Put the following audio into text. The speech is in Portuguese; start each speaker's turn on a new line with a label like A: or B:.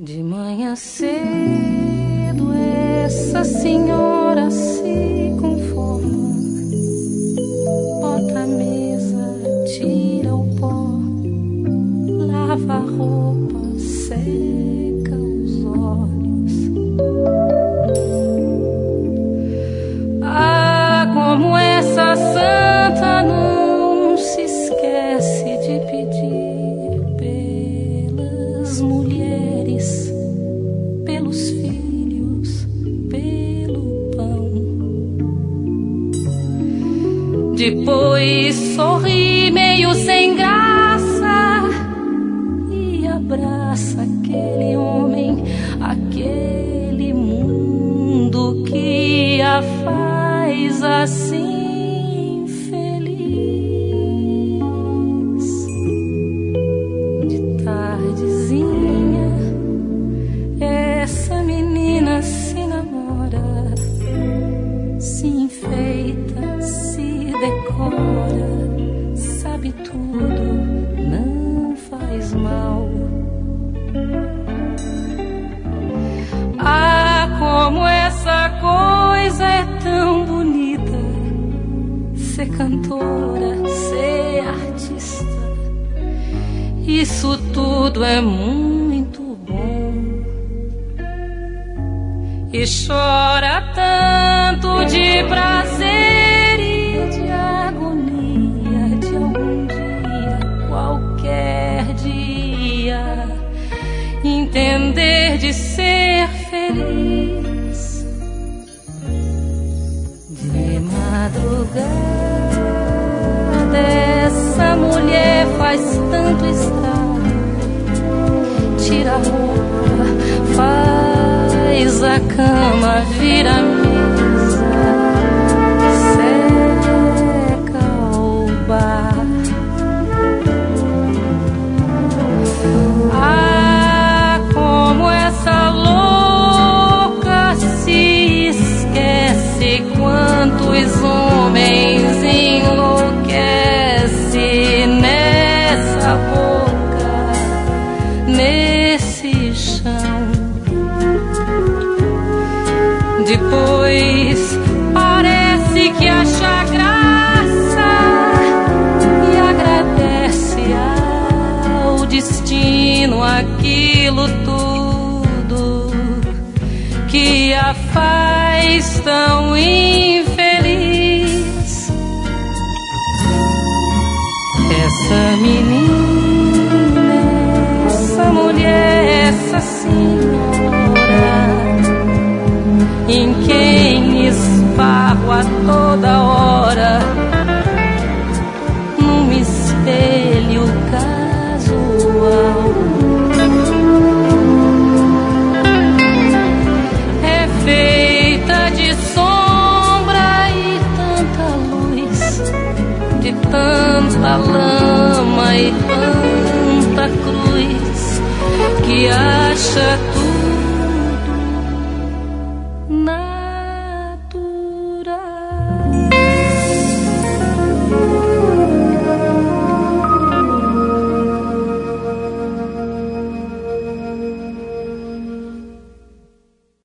A: De manhã cedo essa senhora se conforma, bota a mesa, tira o pó, lava a roupa, seca os olhos. Ah, como essa santa não se esquece de pedir pelas mulheres, pelos filhos, pelo pão. Depois sorri meio sem graça e abraça aquele homem, aquele mundo que a faz assim feliz. De tardezinha essa menina se namora, se enfeita, se decora, sabe tudo, não faz mal. Ah, como essa coisa é tão bonita, ser cantora, ser artista, isso tudo é muito bom. E chora tanto de prazer e de agonia, de algum dia, qualquer dia, entender de ser feliz. De madrugada essa mulher faz tanto estrago, tira a roupa, faz a cama, vira a mesa, seca o bar. Ah, como essa louca se esquece, quantos homens enlouquece nessa boca, nesse chão. Depois parece que acha graça e agradece ao destino aquilo tudo que a faz tão infeliz. Essa menina, essa mulher, essa senhora, em quem esbarro a toda hora, num espelho casual. É feita de sombra e tanta luz, de tanta lama e tanta cruz, que acha tudo